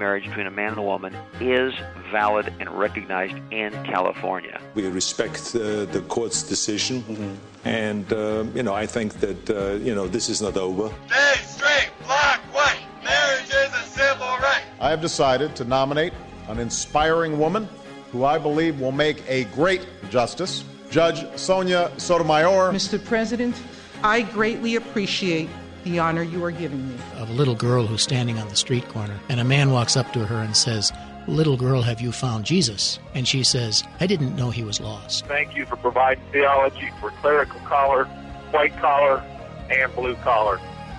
marriage between a man and a woman is valid and recognized in California. We respect the court's decision, and, I think that, this is not over. Stay straight, black, white. Marriage is a civil right. I have decided to nominate an inspiring woman who I believe will make a great justice, Judge Sonia Sotomayor. Mr. President, I greatly appreciate the honor you are giving me. Of a little girl who's standing on the street corner, and a man walks up to her and says, "Little girl, have you found Jesus?" And she says, "I didn't know he was lost." Thank you for providing theology for clerical collar, white collar, and blue collar.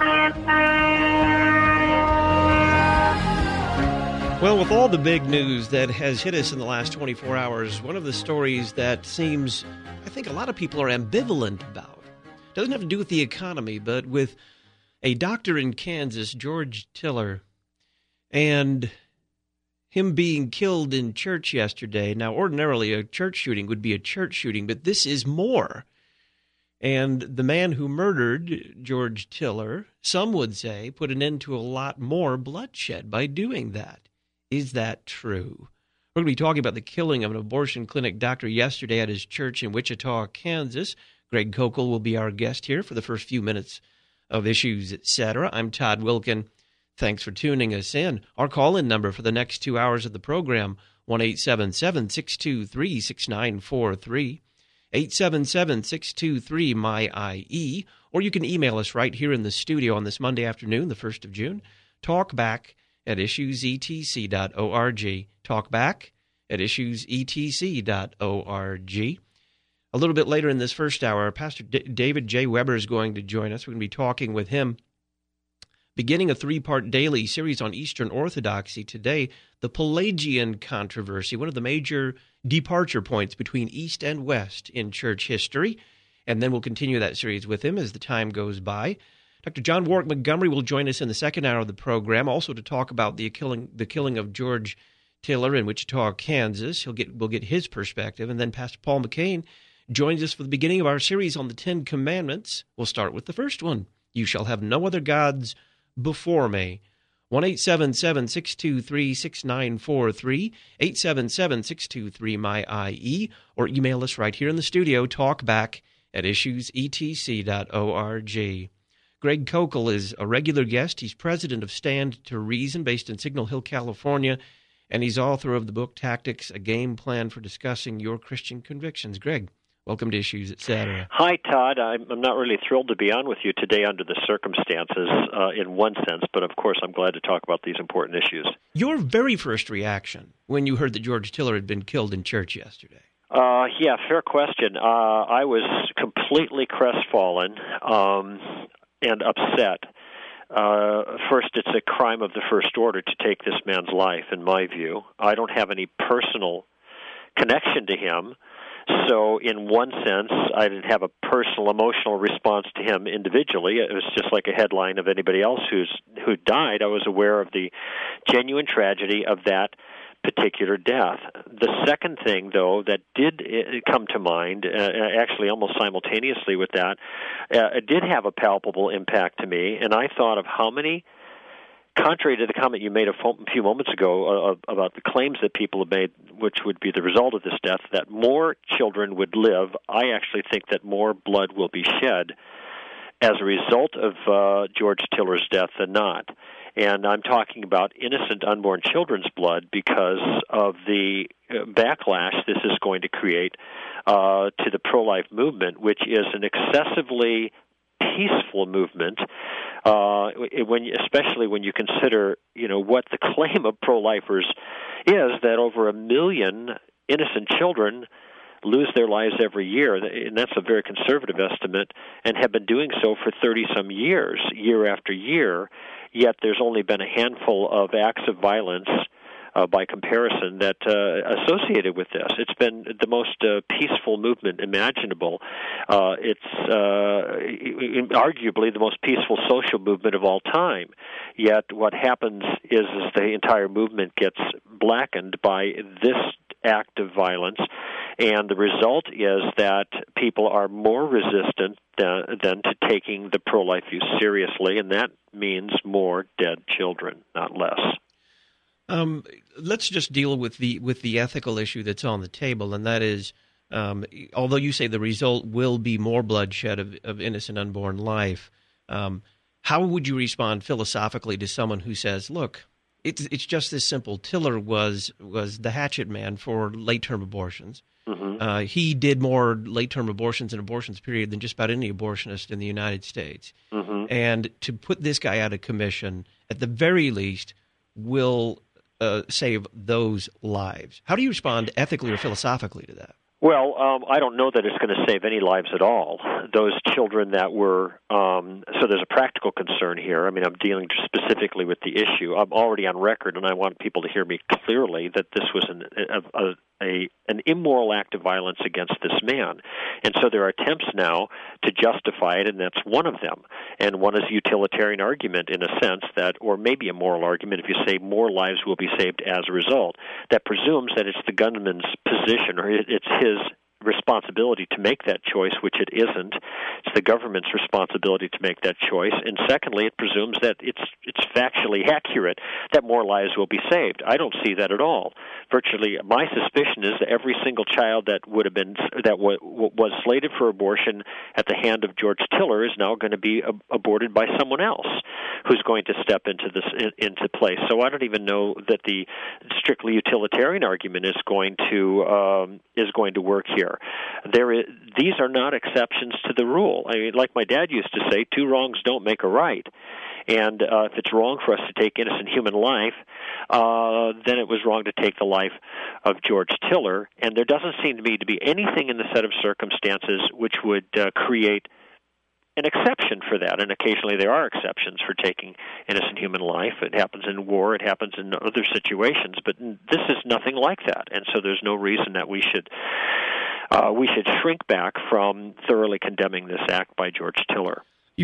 Well, with all the big news that has hit us in the last 24 hours, one of the stories that seems, I think a lot of people are ambivalent about, doesn't have to do with the economy, but with a doctor in Kansas, George Tiller, and him being killed in church yesterday. Now, ordinarily, a church shooting would be a church shooting, but this is more. And the man who murdered George Tiller, some would say, put an end to a lot more bloodshed by doing that. Is that true? We're going to be talking about the killing of an abortion clinic doctor yesterday at his church in Wichita, Kansas. Greg Kokel will be our guest here for the first few minutes of Issues, Etc. I'm Todd Wilkin. Thanks for tuning us in. Our call-in number for the next 2 hours of the program, 1-877-623-6943, 877-623-MY-IE, or you can email us right here in the studio on this Monday afternoon, the 1st of June, talkback@issuesetc.org, talkback@issuesetc.org. A little bit later in this first hour, Pastor David J. Weber is going to join us. We're going to be talking with him, beginning a 3-part daily series on Eastern Orthodoxy today, the Pelagian controversy, one of the major departure points between East and West in church history. And then we'll continue that series with him as the time goes by. Dr. John Warwick Montgomery will join us in the second hour of the program, also to talk about the killing of George Tiller in Wichita, Kansas. We'll get his perspective. And then Pastor Paul McCain joins us for the beginning of our series on the Ten Commandments. We'll start with the first one. You shall have no other gods before me. 1-877-623-6943, 877-623-MY-IE, or email us right here in the studio, talkback@issuesetc.org. Greg Kokel is a regular guest. He's president of Stand to Reason, based in Signal Hill, California, and he's author of the book Tactics, A Game Plan for Discussing Your Christian Convictions. Greg, welcome to Issues, Etc. Hi, Todd. I'm not really thrilled to be on with you today under the circumstances, in one sense, but of course I'm glad to talk about these important issues. Your very first reaction when you heard that George Tiller had been killed in church yesterday? Yeah, fair question. I was completely crestfallen and upset. First, it's a crime of the first order to take this man's life, in my view. I don't have any personal connection to him. So in one sense, I didn't have a personal emotional response to him individually. It was just like a headline of anybody else who died. I was aware of the genuine tragedy of that particular death. The second thing, though, that did come to mind, actually almost simultaneously with that, it did have a palpable impact to me, and I thought of how many, contrary to the comment you made a few moments ago about the claims that people have made, which would be the result of this death, that more children would live, I actually think that more blood will be shed as a result of George Tiller's death than not. And I'm talking about innocent unborn children's blood because of the backlash this is going to create to the pro-life movement, which is an excessively peaceful movement, especially when you consider, what the claim of pro-lifers is, that over 1 million innocent children lose their lives every year, and that's a very conservative estimate, and have been doing so for 30-some years, year after year, yet there's only been a handful of acts of violence by comparison that associated with this. It's been the most peaceful movement imaginable. It's arguably the most peaceful social movement of all time. Yet what happens is the entire movement gets blackened by this act of violence, and the result is that people are more resistant than to taking the pro-life view seriously, and that means more dead children, not less. Let's just deal with the ethical issue that's on the table, and that is, although you say the result will be more bloodshed of innocent unborn life, how would you respond philosophically to someone who says, "Look, it's just this simple. Tiller was the hatchet man for late-term abortions. Mm-hmm. He did more late-term abortions and abortions period than just about any abortionist in the United States. Mm-hmm. And to put this guy out of commission, at the very least, will save those lives." How do you respond ethically or philosophically to that? Well, I don't know that it's going to save any lives at all. Those children that were so there's a practical concern here. I mean, I'm dealing specifically with the issue. I'm already on record, and I want people to hear me clearly that this was an immoral act of violence against this man. And so there are attempts now to justify it, and that's one of them. And one is a utilitarian argument in a sense that, or maybe a moral argument if you say more lives will be saved as a result, that presumes that it's the gunman's position or it's his responsibility to make that choice, which it isn't. It's the government's responsibility to make that choice. And secondly, it presumes that it's factually accurate that more lives will be saved. I don't see that at all. Virtually, my suspicion is that every single child that would have been was slated for abortion at the hand of George Tiller is now going to be aborted by someone else who's going to step into place. So I don't even know that the strictly utilitarian argument is going to work here. These are not exceptions to the rule. I mean, like my dad used to say, two wrongs don't make a right. And if it's wrong for us to take innocent human life, then it was wrong to take the life of George Tiller. And there doesn't seem to me to be anything in the set of circumstances which would create an exception for that. And occasionally there are exceptions for taking innocent human life. It happens in war. It happens in other situations. But this is nothing like that. And so there's no reason that we should shrink back from thoroughly condemning this act by George Tiller.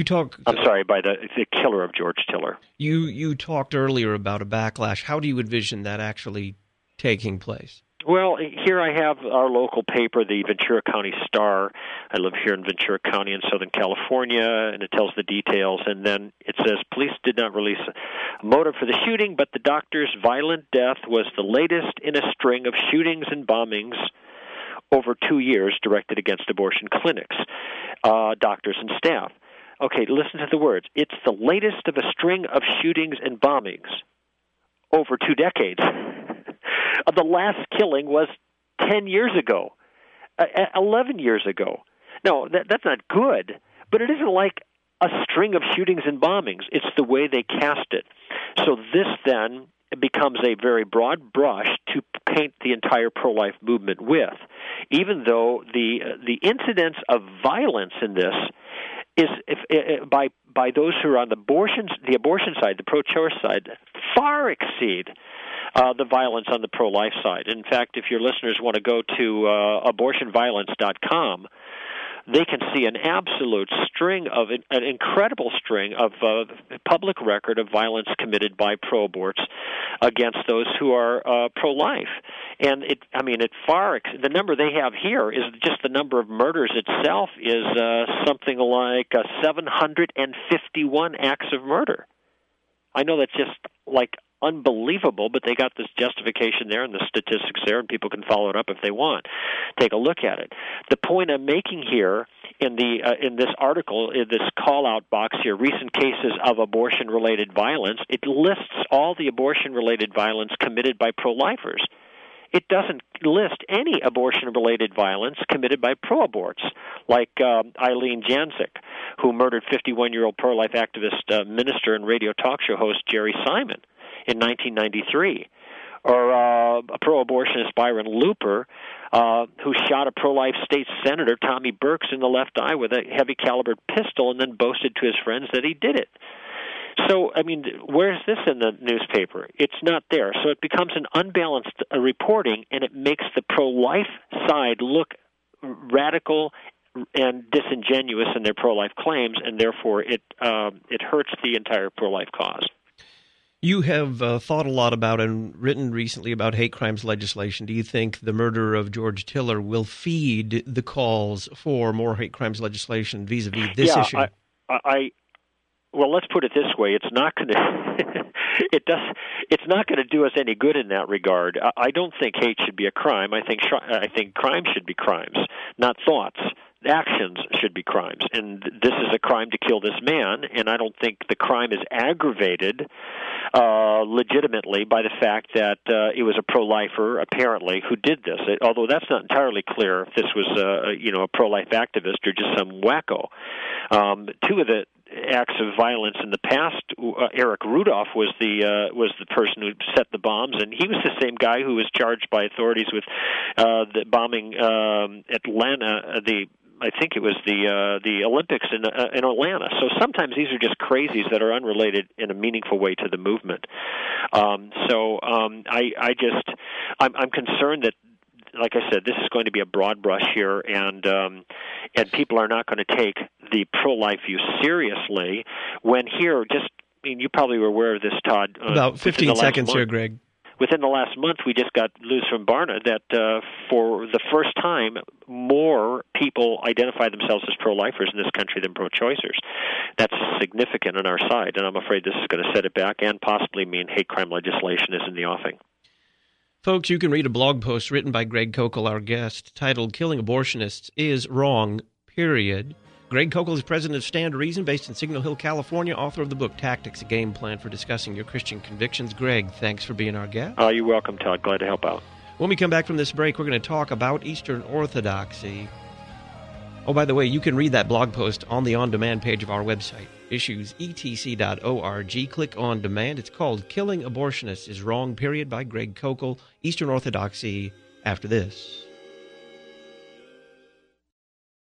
By the killer of George Tiller. You talked earlier about a backlash. How do you envision that actually taking place? Well, here I have our local paper, the Ventura County Star. I live here in Ventura County in Southern California, and it tells the details. And then it says, police did not release a motive for the shooting, but the doctor's violent death was the latest in a string of shootings and bombings over 2 years directed against abortion clinics, doctors, and staff. Okay, listen to the words. It's the latest of a string of shootings and bombings over 2 decades. The last killing was 10 years ago, 11 years ago. No, that's not good, but it isn't like a string of shootings and bombings. It's the way they cast it. So this then becomes a very broad brush to paint the entire pro-life movement with, even though the incidence of violence in this is by those who are on the abortion side, the pro-choice side, far exceed the violence on the pro-life side. In fact, if your listeners want to go to abortionviolence.com, they can see an absolute an incredible string of public record of violence committed by pro-aborts against those who are pro-life. And the number they have here is just the number of murders itself is something like 751 acts of murder. I know that's just like unbelievable, but they got this justification there and the statistics there, and people can follow it up if they want. Take a look at it. The point I'm making here in this article, in this call-out box here, recent cases of abortion-related violence, it lists all the abortion-related violence committed by pro-lifers. It doesn't list any abortion-related violence committed by pro-aborts, like Eileen Janzik, who murdered 51-year-old pro-life activist, minister, and radio talk show host Jerry Simon in 1993, or a pro-abortionist Byron Looper, who shot a pro-life state senator, Tommy Burks, in the left eye with a heavy-calibered pistol and then boasted to his friends that he did it. So, I mean, where's this in the newspaper? It's not there. So it becomes an unbalanced reporting, and it makes the pro-life side look radical and disingenuous in their pro-life claims, and therefore it hurts the entire pro-life cause. You have thought a lot about and written recently about hate crimes legislation. Do you think the murder of George Tiller will feed the calls for more hate crimes legislation vis-a-vis this issue? Well, let's put it this way: it's not going to it's not going to do us any good in that regard. I don't think hate should be a crime. I think crimes should be crimes, not thoughts. Actions should be crimes, and this is a crime to kill this man, and I don't think the crime is aggravated legitimately by the fact that it was a pro-lifer, apparently, who did this, although that's not entirely clear if this was a pro-life activist or just some wacko. Two of the acts of violence in the past, Eric Rudolph was the person who set the bombs, and he was the same guy who was charged by authorities with the bombing Atlanta, I think it was the Olympics in Atlanta. So sometimes these are just crazies that are unrelated in a meaningful way to the movement. I'm concerned that, like I said, this is going to be a broad brush here, and people are not going to take the pro-life view seriously. When here, you probably were aware of this, Todd. About 15 seconds here, Greg. Within the last month, we just got news from Barna that for the first time, more people identify themselves as pro-lifers in this country than pro-choicers. That's significant on our side, and I'm afraid this is going to set it back and possibly mean hate crime legislation is in the offing. Folks, you can read a blog post written by Greg Koukl, our guest, titled Killing Abortionists is Wrong, period. Greg Koukl is president of Stand Reason, based in Signal Hill, California, author of the book Tactics, a Game Plan for Discussing Your Christian Convictions. Greg, thanks for being our guest. You're welcome, Todd. Glad to help out. When we come back from this break, we're going to talk about Eastern Orthodoxy. Oh, by the way, you can read that blog post on the on-demand page of our website, issuesetc.org. Click on demand. It's called Killing Abortionists is Wrong, period, by Greg Koukl, Eastern Orthodoxy, after this.